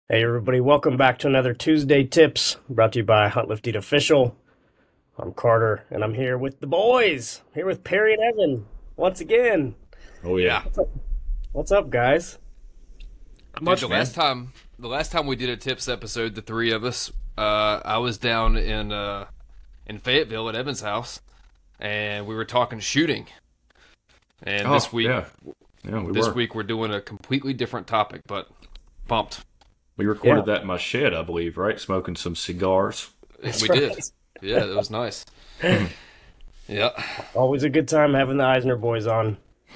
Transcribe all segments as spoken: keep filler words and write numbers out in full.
Hey everybody, welcome back to another Tuesday Tips brought to you by Hunt Lift Eat Official. I'm Carter and I'm here with the boys. I'm here with Perry and Evan once again. Oh yeah. Yeah, What's up, What's up guys? Not dude. The much, last man. time, the last time we did a tips episode, the three of us, uh, I was down in uh, in Fayetteville at Evan's house, and we were talking shooting. And this Oh week, yeah. Yeah, we this were. week we're doing a completely different topic, but pumped. We Yeah, recorded that in my shed, I believe, right? Smoking some cigars. that's We right. did. Yeah, that was nice. Yeah. Always a good time having the Eisner boys on.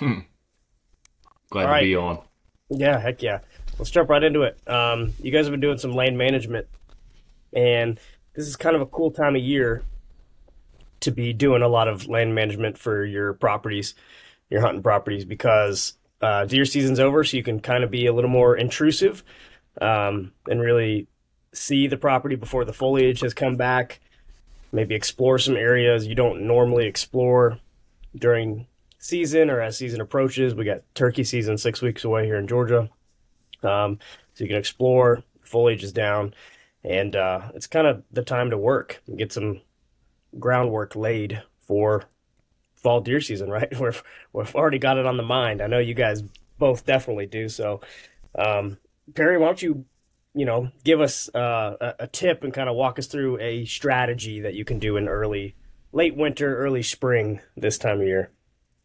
Glad All to right. be on. Yeah, heck yeah. Let's jump right into it. Um, you guys have been doing some land management, and this is kind of a cool time of year to be doing a lot of land management for your properties, your hunting properties, because uh, deer season's over, so you can kind of be a little more intrusive um, and really see the property before the foliage has come back. Maybe explore some areas you don't normally explore during season or as season approaches. We got turkey season six weeks away here in Georgia, um, so you can explore. Foliage is down, and uh, it's kind of the time to work and get some groundwork laid for fall deer season, right? We've we've already got it on the mind. I know you guys both definitely do. So, um, Perry, why don't you, you know, give us uh, a, a tip and kind of walk us through a strategy that you can do in early, late winter, early spring this time of year.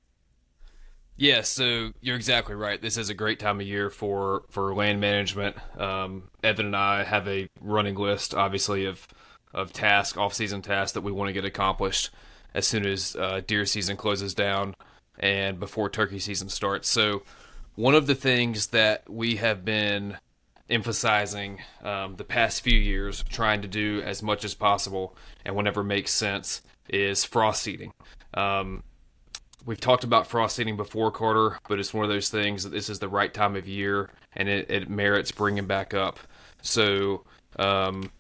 Yeah, so you're exactly right. This is a great time of year for for land management. Um, Evan and I have a running list, obviously, of of tasks, off season tasks that we want to get accomplished as soon as uh, deer season closes down and before turkey season starts. So one of the things that we have been emphasizing um, the past few years, trying to do as much as possible and whenever makes sense, is frost seeding. Um, We've talked about frost seeding before, Carter, but it's one of those things that this is the right time of year and it, it merits bringing back up. So, um,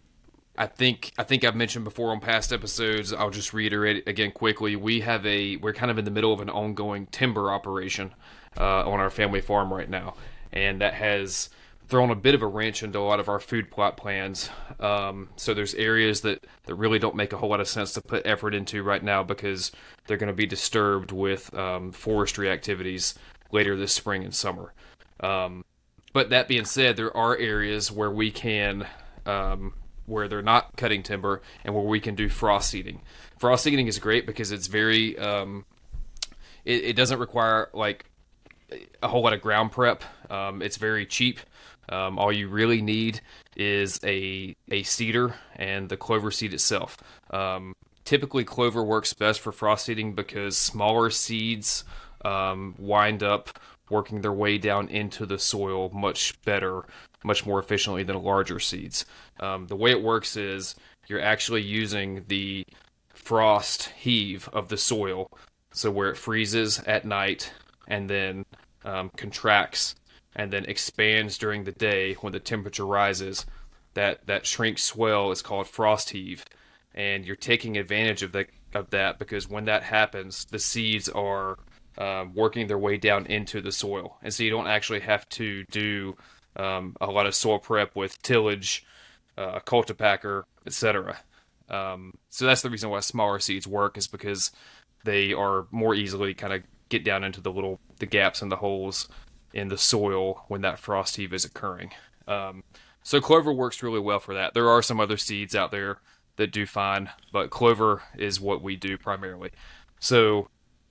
I think I think I've mentioned before on past episodes. I'll just reiterate it again quickly. We have a we're kind of in the middle of an ongoing timber operation uh, on our family farm right now, and that has thrown a bit of a wrench into a lot of our food plot plans. Um, so there's areas that that really don't make a whole lot of sense to put effort into right now because they're going to be disturbed with um, forestry activities later this spring and summer. Um, but that being said, there are areas where we can um, where they're not cutting timber and where we can do frost seeding. Frost seeding is great because it's very um, it, it doesn't require like a whole lot of ground prep. Um, it's very cheap. Um, all you really need is a a seeder and the clover seed itself. Um, typically, clover works best for frost seeding because smaller seeds um, wind up working their way down into the soil much better, much more efficiently than larger seeds. Um, the way it works is you're actually using the frost heave of the soil, so where it freezes at night and then um, contracts and then expands during the day when the temperature rises. That that shrink swell is called frost heave, and you're taking advantage of that of that because when that happens, the seeds are um, working their way down into the soil, and so you don't actually have to do um, a lot of soil prep with tillage, uh, cultipacker, et cetera. Um, so that's the reason why smaller seeds work is because they are more easily kind of get down into the little the gaps and the holes in the soil when that frost heave is occurring. Um, so clover works really well for that. There are some other seeds out there that do fine, but clover is what we do primarily. So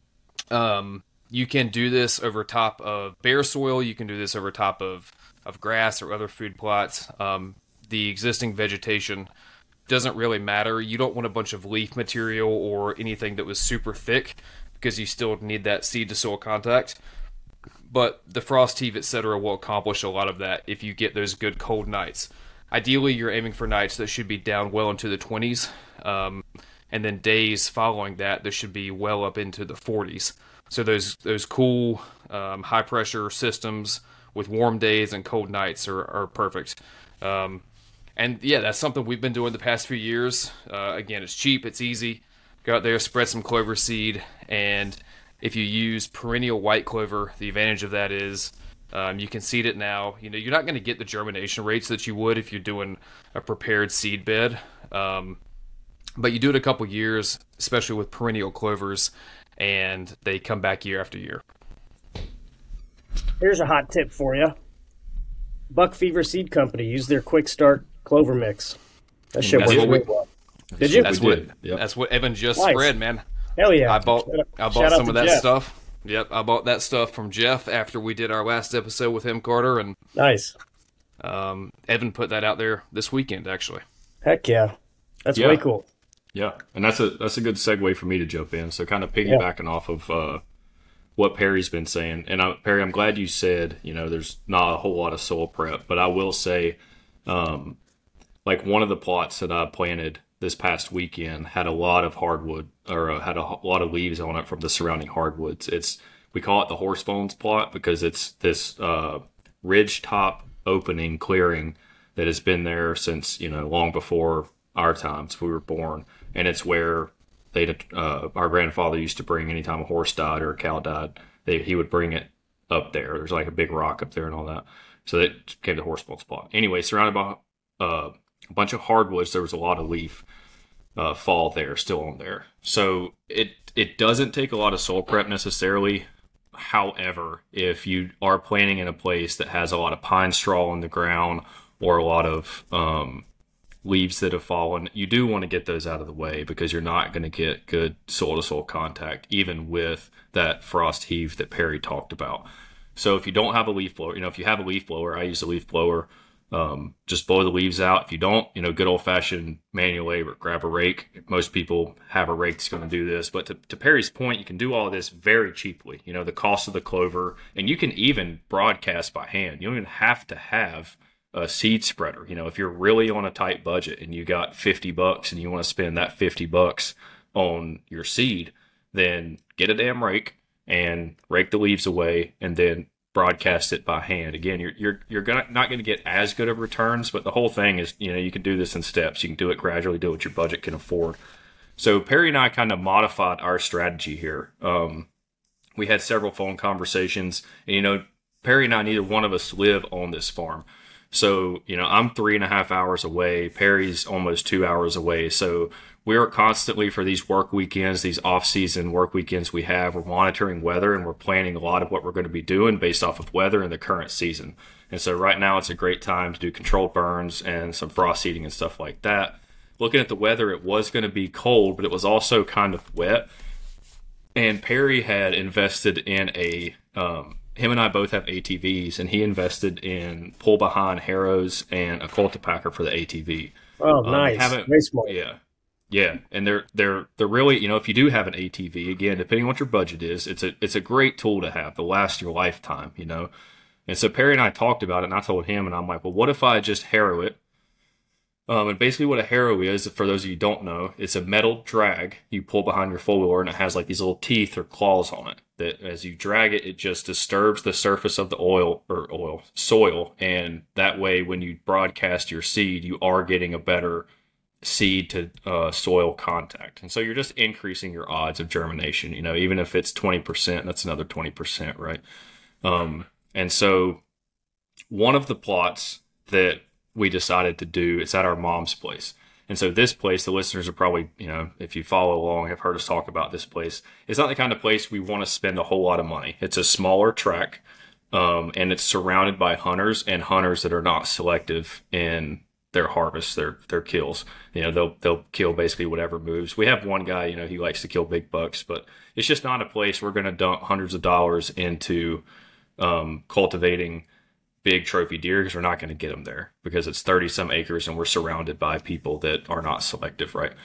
um, you can do this over top of bare soil. You can do this over top of of grass or other food plots. Um, the existing vegetation doesn't really matter. You don't want a bunch of leaf material or anything that was super thick because you still need that seed to soil contact. But the frost heave, et cetera, will accomplish a lot of that if you get those good cold nights. Ideally, you're aiming for nights that should be down well into the twenties, um, and then days following that, that should be well up into the forties. So those those cool, um, high pressure systems with warm days and cold nights are, are perfect. Um, and yeah, that's something we've been doing the past few years. Uh, again, it's cheap, it's easy. Go out there, spread some clover seed, and if you use perennial white clover, the advantage of that is Um, you can seed it now. You know, you're not going to get the germination rates that you would if you're doing a prepared seed bed. Um, but you do it a couple years, especially with perennial clovers, and they come back year after year. Here's a hot tip for you. Buck Fever Seed Company used their Quick Start Clover Mix. That shit That's works what we- really well. Did you? That's We what did, yep. that's what Evan just Nice. spread, man. Hell yeah. I bought Shout out- I shout bought out some to of that Jeff. stuff. Yep, I bought that stuff from Jeff after we did our last episode with him, Carter, and Nice. um, Evan put that out there this weekend, actually. Heck yeah. That's Yeah. way cool. Yeah, and that's a that's a good segue for me to jump in. So kind of piggybacking off of uh, what Perry's been saying, and I, Perry, I'm glad you said you know there's not a whole lot of soil prep, but I will say, um, like one of the plots that I planted this past weekend had a lot of hardwood or uh, had a h- lot of leaves on it from the surrounding hardwoods. It's we call it the horse bones plot because it's this uh, ridge top opening clearing that has been there since you know long before our times we were born, and it's where they uh, our grandfather used to bring anytime a horse died or a cow died, they, he would bring it up there. There's like a big rock up there and all that, so that became the horse bones plot. Anyway, surrounded by uh, a bunch of hardwoods, there was a lot of leaf uh, fall there, still on there. So it it doesn't take a lot of soil prep necessarily. However, if you are planting in a place that has a lot of pine straw on the ground or a lot of um, leaves that have fallen, you do want to get those out of the way because you're not going to get good soil to soil contact, even with that frost heave that Perry talked about. So if you don't have a leaf blower, you know, if you have a leaf blower, I use a leaf blower, um, just blow the leaves out. If you don't, you know, good old fashioned manual labor, grab a rake. Most people have a rake that's going to do this, but to, to Perry's point, you can do all of this very cheaply. You know, the cost of the clover, and you can even broadcast by hand. You don't even have to have a seed spreader. You know, if you're really on a tight budget and you got fifty bucks and you want to spend that fifty bucks on your seed, then get a damn rake and rake the leaves away and then broadcast it by hand. Again, you're you're you're gonna not going to get as good of returns, but the whole thing is, you know, you can do this in steps. You can do it gradually, do what your budget can afford. So Perry and I kind of modified our strategy here. Um, we had several phone conversations, and you know, Perry and I, neither one of us live on this farm. So, you know, I'm three and a half hours away. Perry's almost two hours away. So we're constantly, for these work weekends, these off-season work weekends we have, we're monitoring weather and we're planning a lot of what we're going to be doing based off of weather in the current season. And so right now it's a great time to do controlled burns and some frost seeding and stuff like that. Looking at the weather, it was going to be cold, but it was also kind of wet. And Perry had invested in a... Um, him and I both have A T Vs, and he invested in pull behind harrows and a cultipacker for the A T V. Oh, Um, nice. haven't- Very smart. Yeah, yeah, and they're they're they're really, you know, if you do have an A T V, again, depending on what your budget is, it's a it's a great tool to have to last your lifetime, you know. And so Perry and I talked about it, and I told him, and I'm like, well, what if I just harrow it? Um, and basically what a harrow is, for those of you who don't know, it's a metal drag you pull behind your four-wheeler, and it has like these little teeth or claws on it that as you drag it, it just disturbs the surface of the oil or oil soil. And that way, when you broadcast your seed, you are getting a better seed to uh, soil contact. And so you're just increasing your odds of germination. You know, even if it's twenty percent, that's another twenty percent, right? Um, and so one of the plots that we decided to do, it's at our mom's place. And so this place, the listeners are probably, you know, if you follow along, have heard us talk about this place. It's not the kind of place we want to spend a whole lot of money. It's a smaller tract, um, and it's surrounded by hunters and hunters that are not selective in their harvests, their their kills. You know, they'll they'll kill basically whatever moves. We have one guy, you know, he likes to kill big bucks, but it's just not a place we're going to dump hundreds of dollars into um, cultivating big trophy deer, because we're not going to get them there because it's thirty some acres and we're surrounded by people that are not selective, right?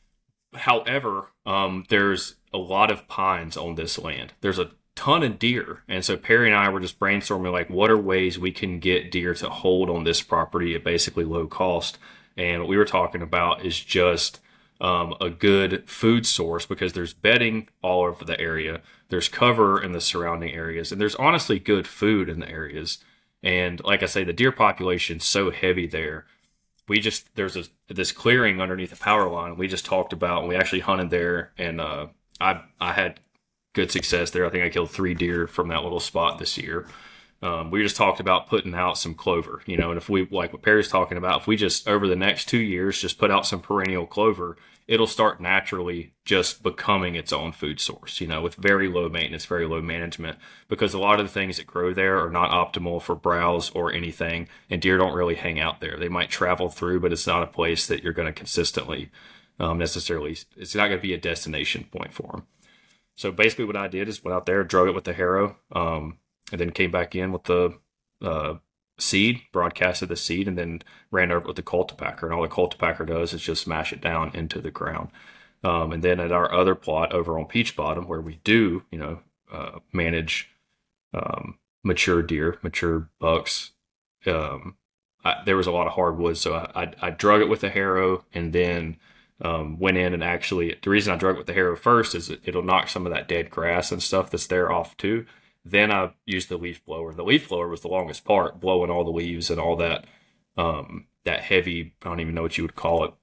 However, um, there's a lot of pines on this land. There's a ton of deer. And so Perry and I were just brainstorming, like, what are ways we can get deer to hold on this property at basically low cost? And what we were talking about is just um, a good food source, because there's bedding all over the area. There's cover in the surrounding areas, and there's honestly good food in the areas. And like I say, the deer population's so heavy there. We just, there's a, this clearing underneath the power line we just talked about, and we actually hunted there, and uh, I I had good success there. I think I killed three deer from that little spot this year. Um, we just talked about putting out some clover, you know, and if we, like what Perry's talking about, if we just over the next two years just put out some perennial clover, it'll start naturally just becoming its own food source, you know, with very low maintenance, very low management, because a lot of the things that grow there are not optimal for browse or anything, and deer don't really hang out there. They might travel through, but it's not a place that you're going to consistently um, necessarily, it's not going to be a destination point for them. So basically what I did is went out there, drug it with the harrow, um, and then came back in with the uh, seed, broadcasted the seed, and then ran over with the cultipacker. And all the cultipacker does is just smash it down into the ground. Um, and then at our other plot over on Peach Bottom, where we do, you know, uh, manage um, mature deer, mature bucks, um, I, there was a lot of hardwood. So I, I, I drug it with the harrow, and then um, went in and actually, the reason I drug it with the harrow first is it, it'll knock some of that dead grass and stuff that's there off too. Then I used the leaf blower. The leaf blower was the longest part, blowing all the leaves and all that, um, that heavy, I don't even know what you would call it.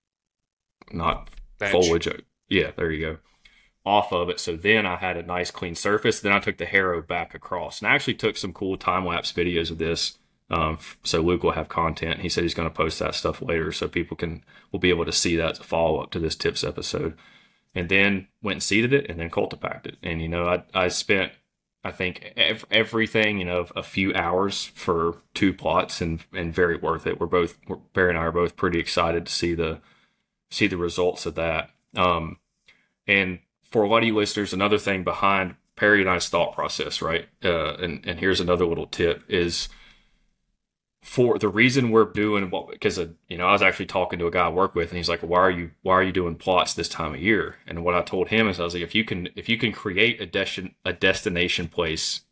Not Bench. Foliage. Yeah, there you go. Off of it. So then I had a nice clean surface. Then I took the harrow back across. And I actually took some cool time-lapse videos of this. Um, so Luke will have content. He said he's going to post that stuff later so people can will be able to see that as a follow-up to this tips episode. And then went and seeded it and then cultipacked it. And, you know, I, I spent I think ev- everything, you know, a few hours for two plots, and, and very worth it. We're both, we're, Barry and I are both pretty excited to see the see the results of that. Um, and for a lot of you listeners, another thing behind Perry and I's thought process, right? Uh, and and here's another little tip is for the reason we're doing what, because uh, you know, I was actually talking to a guy I work with, and he's like, "Why are you why are you doing plots this time of year?" And what I told him is, I was like, "If you can if you can create a destin a destination place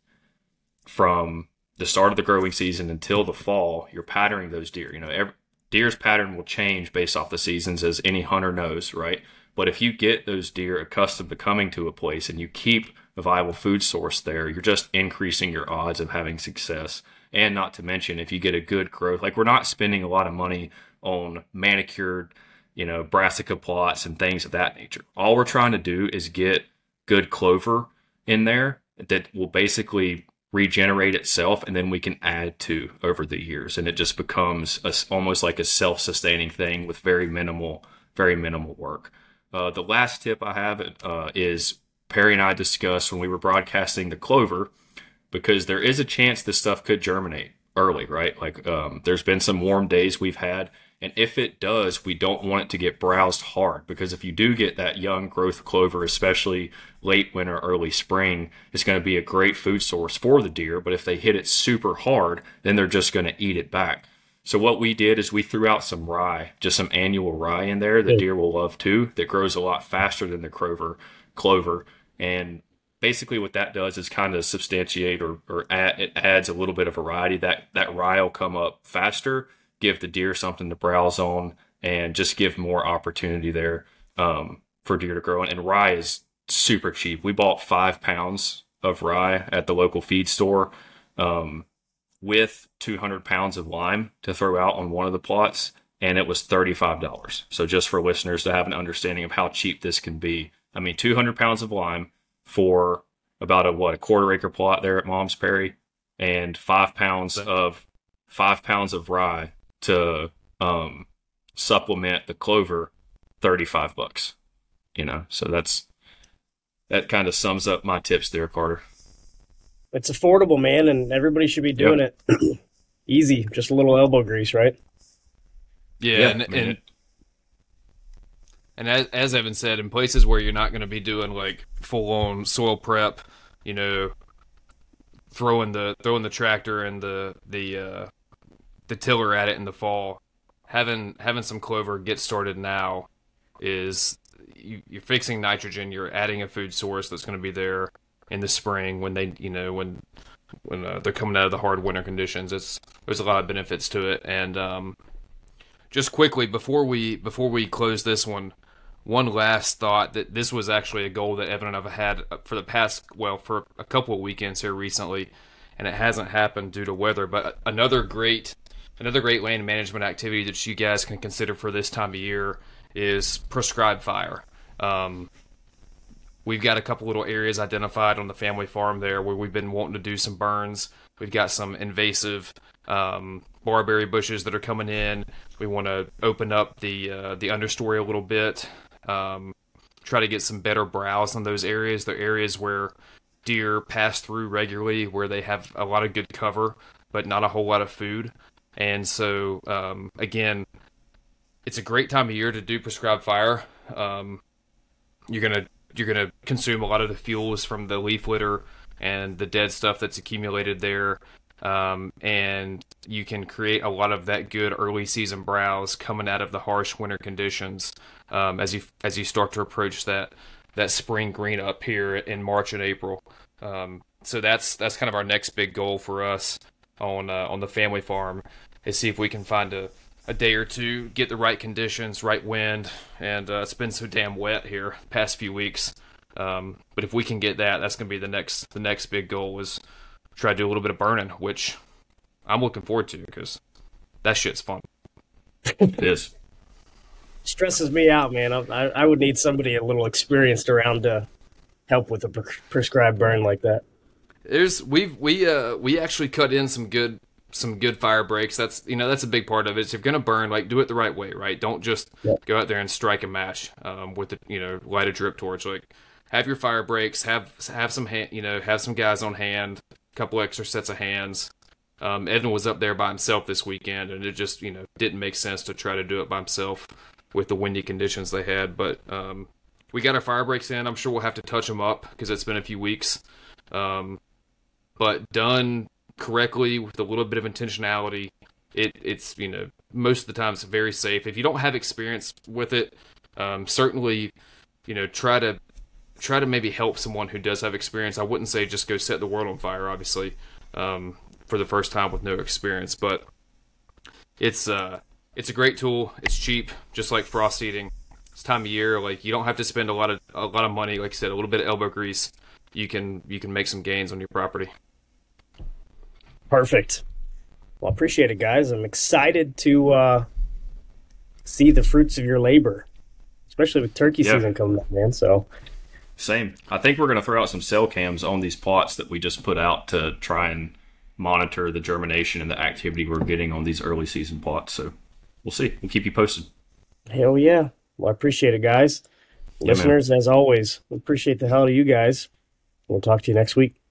from the start of the growing season until the fall, you're patterning those deer. You know, every, deer's pattern will change based off the seasons, as any hunter knows, right? But if you get those deer accustomed to coming to a place and you keep a viable food source there, you're just increasing your odds of having success." And not to mention, if you get a good growth, like we're not spending a lot of money on manicured, you know, brassica plots and things of that nature. All we're trying to do is get good clover in there that will basically regenerate itself, and then we can add to over the years. And it just becomes a, almost like a self-sustaining thing with very minimal, very minimal work. Uh, the last tip I have uh, is Perry and I discussed when we were broadcasting the clover, because there is a chance this stuff could germinate early, right? Like um, there's been some warm days we've had, and if it does, we don't want it to get browsed hard, because if you do get that young growth clover, especially late winter, early spring, it's going to be a great food source for the deer. But if they hit it super hard, then they're just going to eat it back. So what we did is we threw out some rye, just some annual rye in there that deer will love too, that grows a lot faster than the clover, clover. And basically what that does is kind of substantiate or, or add, it adds a little bit of variety. That, that rye will come up faster, give the deer something to browse on, and just give more opportunity there um, for deer to grow. And rye is super cheap. We bought five pounds of rye at the local feed store um, with two hundred pounds of lime to throw out on one of the plots, and it was thirty-five dollars. So just for listeners to have an understanding of how cheap this can be. I mean, two hundred pounds of lime for about a, what, a quarter acre plot there at Mom's Perry, and five pounds of five pounds of rye to um, supplement the clover, thirty-five bucks, you know? So that's, that kind of sums up my tips there, Carter. It's affordable, man, and everybody should be doing yep. it. Easy, just a little elbow grease, right? Yeah, yeah and, I mean, and And as, as Evan said, in places where you're not going to be doing like full-on soil prep, you know, throwing the throwing the tractor and the the uh, the tiller at it in the fall, having having some clover get started now is you, you're fixing nitrogen. You're adding a food source that's going to be there in the spring when they, you know, when when uh, they're coming out of the hard winter conditions. It's there's a lot of benefits to it. And um, just quickly before we before we close this one. One last thought, that this was actually a goal that Evan and I have had for the past, well, for a couple of weekends here recently, and it hasn't happened due to weather. But another great, another great land management activity that you guys can consider for this time of year is prescribed fire. Um, we've got a couple little areas identified on the family farm there where we've been wanting to do some burns. We've got some invasive um, barberry bushes that are coming in. We want to open up the uh, the understory a little bit. Um, try to get some better browse on those areas. The areas where deer pass through regularly, where they have a lot of good cover, but not a whole lot of food. And so, um, again, it's a great time of year to do prescribed fire. Um, you're gonna you're gonna consume a lot of the fuels from the leaf litter and the dead stuff that's accumulated there. Um, and you can create a lot of that good early season browse coming out of the harsh winter conditions um, as you as you start to approach that that spring green up here in March and April. Um, so that's that's kind of our next big goal for us on uh, on the family farm, is see if we can find a, a day or two, get the right conditions, right wind, and uh, it's been so damn wet here the past few weeks. Um, but if we can get that, that's going to be the next the next big goal, is try to do a little bit of burning, which I'm looking forward to because that shit's fun. It is. Stresses me out, man. I, I would need somebody a little experienced around to help with a pre- prescribed burn like that. There's we've we uh we actually cut in some good some good fire breaks. That's you know that's a big part of it. If you're gonna burn, like, do it the right way, right? Don't just yep. go out there and strike a match um, with the you know light a drip torch. Like, have your fire breaks. Have have some hand, you know have some guys on hand. A couple extra sets of hands. Um, Evan was up there by himself this weekend, and it just you know didn't make sense to try to do it by himself with the windy conditions they had. But um, we got our fire breaks in. I'm sure we'll have to touch them up because it's been a few weeks. Um, but done correctly with a little bit of intentionality, it it's you know most of the time it's very safe. If you don't have experience with it, um, certainly you know try to try to maybe help someone who does have experience. I wouldn't say just go set the world on fire, obviously, um, for the first time with no experience. But it's uh it's a great tool. It's cheap, just like frost eating. It's time of year, like you don't have to spend a lot of a lot of money. Like I said, a little bit of elbow grease, you can you can make some gains on your property. Perfect. Well, I appreciate it, guys. I'm excited to uh, see the fruits of your labor, especially with turkey yeah. season coming up, man. So, same. I think we're going to throw out some cell cams on these plots that we just put out to try and monitor the germination and the activity we're getting on these early season plots. So, we'll see. We'll keep you posted. Hell yeah. Well, I appreciate it, guys. Yeah, Listeners, man. As always, we appreciate the hell out of you guys. We'll talk to you next week.